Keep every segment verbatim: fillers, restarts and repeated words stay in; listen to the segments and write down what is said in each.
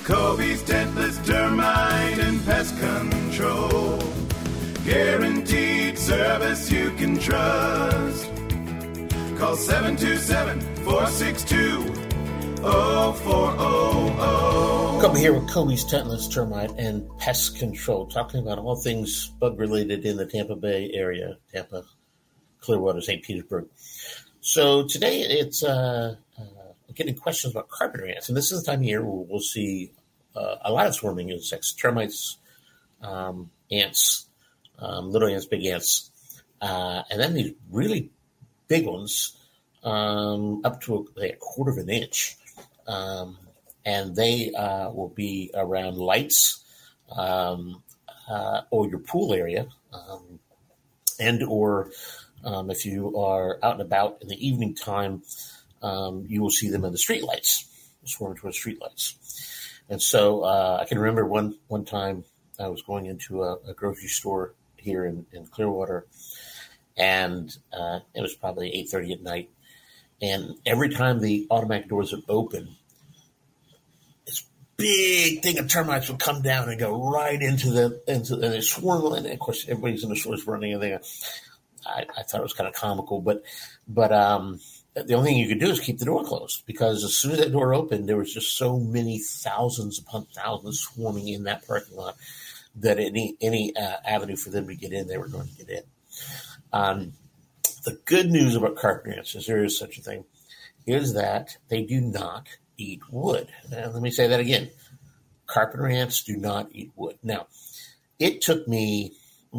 Kobe's Dentless Termite and Pest Control. Guaranteed service you can trust. Call seven two seven, four six two, zero four zero zero. Kobe here with Kobe's Dentless Termite and Pest Control, talking about all things bug-related in the Tampa Bay area, Tampa, Clearwater, Saint Petersburg. So today it's uh, uh, getting questions about carpenter ants, and this is the time of year where we'll see uh, a lot of swarming insects, termites, um, ants, um, little ants, big ants, uh, and then these really big ones, um, up to a, like a quarter of an inch, um, and they uh, will be around lights um, uh, or your pool area, um, and or Um, if you are out and about in the evening time, um, you will see them in the street lights, swarming towards street lights. And so uh, I can remember one one time I was going into a, a grocery store here in, in Clearwater, and uh, it was probably eight thirty at night. And every time the automatic doors would open, this big thing of termites would come down and go right into the into and they swarm. And of course, everybody's in the stores running and they. I, I thought it was kind of comical, but but um, the only thing you could do is keep the door closed, because as soon as that door opened, there was just so many thousands upon thousands swarming in that parking lot that any any uh, avenue for them to get in, they were going to get in. Um, the good news about carpenter ants, is there is such a thing, is that they do not eat wood. And let me say that again. Carpenter ants do not eat wood. Now, it took me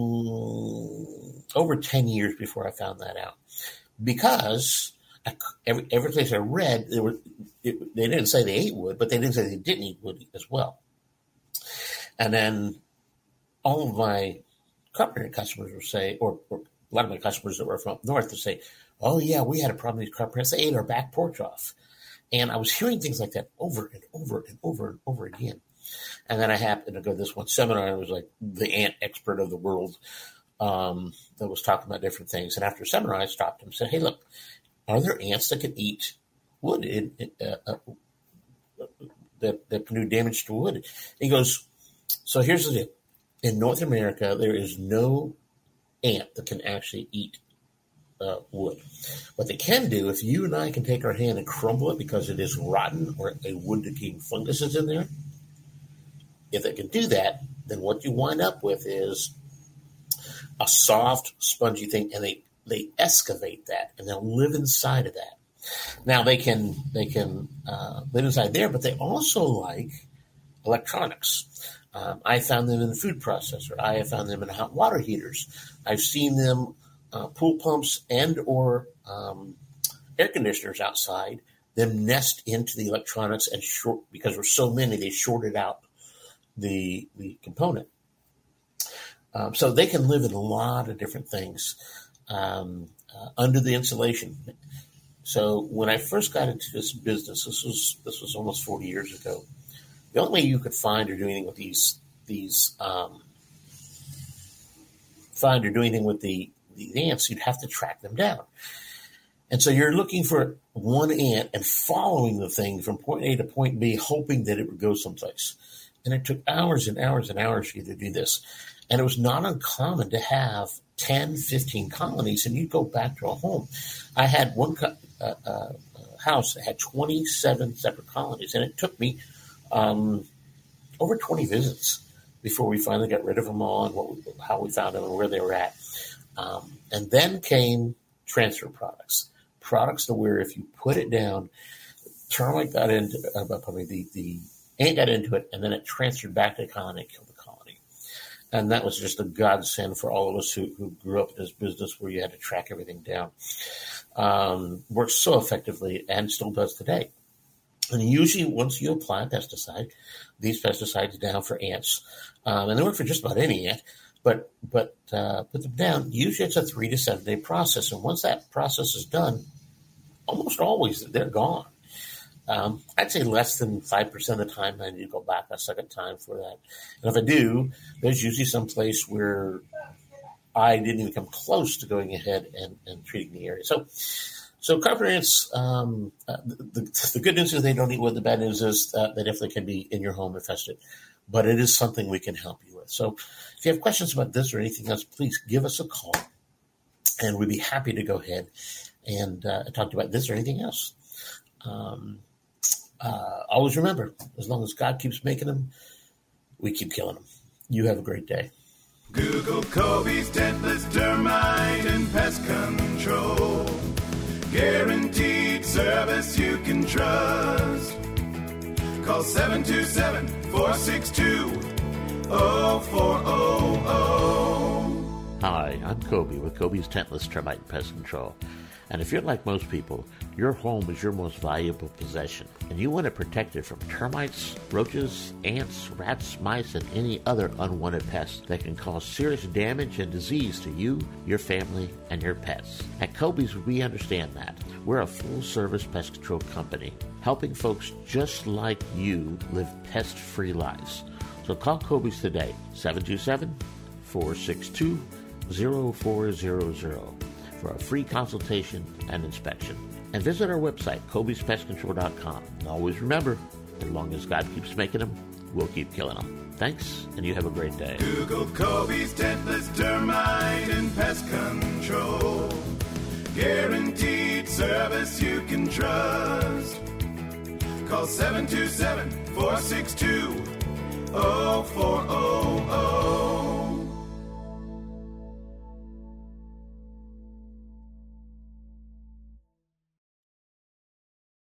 over ten years before I found that out, because I, every every place I read, there were it, they didn't say they ate wood, but they didn't say they didn't eat wood as well. And then all of my carpenter customers would say, or, or a lot of my customers that were from up north would say, "Oh yeah, we had a problem with these carpenter ants. They ate our back porch off." And I was hearing things like that over and over and over and over again. And then I happened to go to this one seminar, and it was like the ant expert of the world um, that was talking about different things. And after a seminar, I stopped him and said, "Hey, look, are there ants that can eat wood in, in, uh, uh, that, that can do damage to wood?" And he goes, "So here's the deal. In North America, there is no ant that can actually eat uh, wood. What they can do, if you and I can take our hand and crumble it because it is rotten or a wood-decaying fungus is in there, if they can do that, then what you wind up with is a soft, spongy thing, and they, they excavate that, and they'll live inside of that. Now, they can they can uh, live inside there, but they also like electronics. Um, I found them in the food processor. I have found them in hot water heaters. I've seen them uh, pool pumps and or um, air conditioners outside, them nest into the electronics and short, because there's so many, they shorted out the the component. Um, so they can live in a lot of different things um, uh, under the insulation. So when I first got into this business, this was this was almost forty years ago, the only way you could find or do anything with these these um, find or do anything with the, the ants, you'd have to track them down. And so you're looking for one ant and following the thing from point A to point B, hoping that it would go someplace. And it took hours and hours and hours for you to do this. And it was not uncommon to have ten, fifteen colonies, and you'd go back to a home. I had one co- uh, uh, house that had twenty-seven separate colonies, and it took me um, over twenty visits before we finally got rid of them all and what we, how we found them and where they were at. Um, and then came transfer products, products to where if you put it down, termite got into, uh, probably the, the ant got into it, and then it transferred back to the colony and killed the colony. And that was just a godsend for all of us who, who grew up in this business where you had to track everything down. Um, works so effectively and still does today. And usually once you apply a pesticide, these pesticides down for ants, um, and they work for just about any ant, but but uh, put them down, usually it's a three to seven day process. And once that process is done, almost always they're gone. Um, I'd say less than five percent of the time I need to go back a second time for that. And if I do, there's usually some place where I didn't even come close to going ahead and, and treating the area. So So carpet ants, um, uh, the, the, the good news is they don't eat wood. The bad news is uh, they definitely can be in your home infested. But it is something we can help you with. So if you have questions about this or anything else, please give us a call. And we'd be happy to go ahead and uh, talk to you about this or anything else. Um, uh, always remember, as long as God keeps making them, we keep killing them. You have a great day. Google Kobe's Dentless Termite and Pest Control. Guaranteed service you can trust. Call seven two seven, four six two, zero four zero zero. Hi, I'm Kobe with Kobe's Dentless Termite and Pest Control. And if you're like most people, your home is your most valuable possession, and you want to protect it from termites, roaches, ants, rats, mice, and any other unwanted pests that can cause serious damage and disease to you, your family, and your pets. At Kobe's, we understand that. We're a full-service pest control company, helping folks just like you live pest-free lives. So call Kobe's today, seven two seven, four six two, zero four zero zero. for a free consultation and inspection. And visit our website, Kobe's Pest Control dot com. And always remember, as long as God keeps making them, we'll keep killing them. Thanks, and you have a great day. Google Kobe's Dentless Termite and Pest Control. Guaranteed service you can trust. Call seven two seven, four six two,